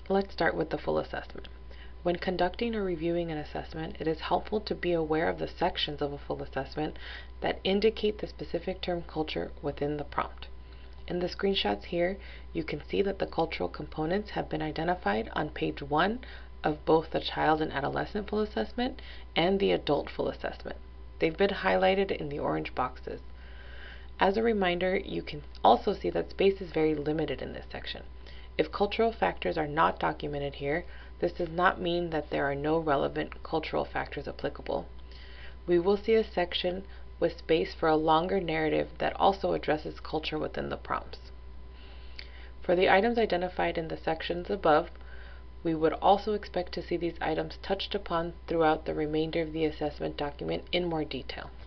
Let's start with the full assessment. When conducting or reviewing an assessment, it is helpful to be aware of the sections of a full assessment that indicate the specific term culture within the prompt. In the screenshots here, you can see that the cultural components have been identified on page 1 of both the child and adolescent full assessment and the adult full assessment. They've been highlighted in the orange boxes. As a reminder, you can also see that space is very limited in this section. If cultural factors are not documented here, this does not mean that there are no relevant cultural factors applicable. We will see a section with space for a longer narrative that also addresses culture within the prompts. For the items identified in the sections above, we would also expect to see these items touched upon throughout the remainder of the assessment document in more detail.